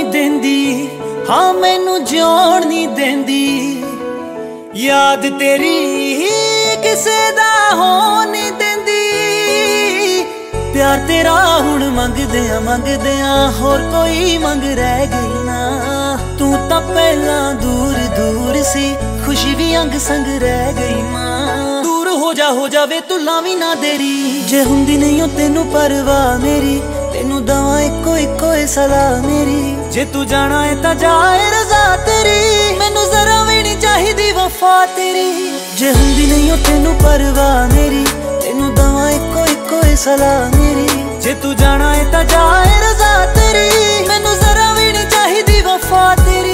देंदी, हाँ मैनू जिउण नहीं देंदी। याद तेरी किसे दा होण नहीं देंदी। प्यार तेरा हुण मंगदियां होर कोई मंग रह गई ना। तू तां पहला दूर दूर सी, खुशी भी अंग संग रह गई मां। दूर हो जावे तू लावी ना देरी। जे हुंदी नहीं हो तेनू परवाह मेरी, तेनू दवा इको इको सलाह मेरी। जे तू जाना है तां जाए रज़ा तेरी, मैनू जरा भी नहीं चाहिदी वफा तेरी। जे हुंदी नहीं हो तेनू परवाह मेरी, तेनू दवा इको इको सलाह मेरी। जे तू जाना है तां जाए रज़ा तेरी, मैनू जरा भी नहीं चाहिदी वफा तेरी।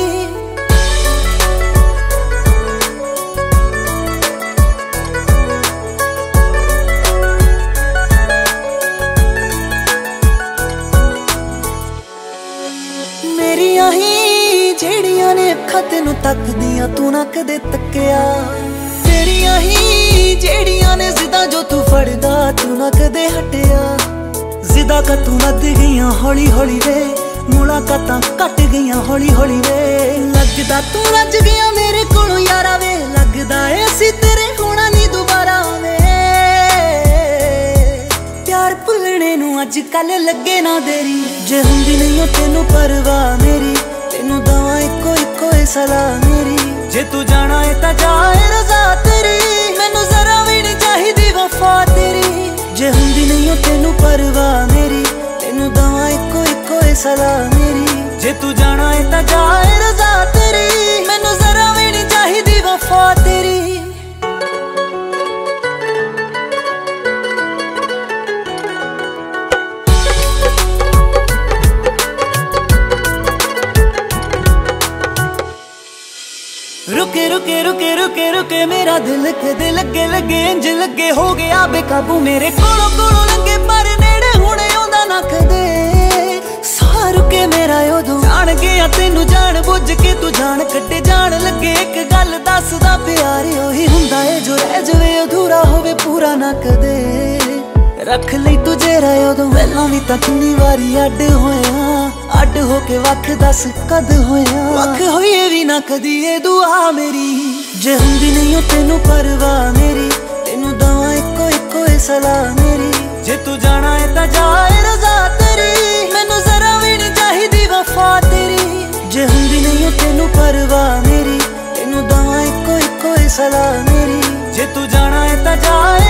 मेरियां ही जेड़ियां ने अखां तेनू तकदियां, तू ना कदे तक्किया। तेरियां ही जेड़ियां ने जिदा जो तू फड़दा, तू ना कदे हटिया। जिदा का तू लद गईयां हौली हौली वे, मुलाकातां घट गईयां हौली हौली वे। लगदा तू रज गया मेरे कोलों यारा वे, लगदा ऐ असीं तेरे होना नहीं दोबारा वे। प्यार भुलने नू अज कल लगे ना देरी। जे हुंदी नहीं हो तेनू परवाह मेरी, तेनू दवा इको इको सलाह मेरी। जे तू जाना है तां जाए रज़ा तेरी, मैनू जरा भी नहीं चाहिदी वफा तेरी। जे हुंदी नहीं हो तेनू परवाह मेरी, तेनू दवा इको इको सलाह मेरी। जे तू जाना है तां जाए रज़ा तेरी, मैनू जरा भी नहीं चाहिदी वफा तेरी। रुके रुके रुके रुके रुके मेरा दिल कदे लगे लगे इंज लगे हो गया बेकाबू। मेरे कोलों कोलों लंघे पर नेड़े हुणे आउंदा ना कदे। साह रुके मेरा उदों जान गया तेनू जान बुझ के, तू जान कट्टे जान लगे। एक गल दसदा प्यार ओही हुंदा है जो रह जावे अधूरा होवे पूरा ना कदे। रख लई तुझे रहे उदों पहलां भी तां किन्नी वारी अड होया। अड होके वख दस कद होया, वख होइए भी ना कदी ए दुआ मेरी। जे हुंदी नहीं हो तेनू परवाह मेरी, तेनू दवा इको इको सलाह मेरी। जे तू जाना है तां जाए रज़ा तेरी, मैनू जरा भी नहीं चाहिदी वफा तेरी। जे हुंदी नहीं हो तेनू परवाह मेरी, तेनू दवा इको इको सलाह मेरी। जे तू जाना है तां जाए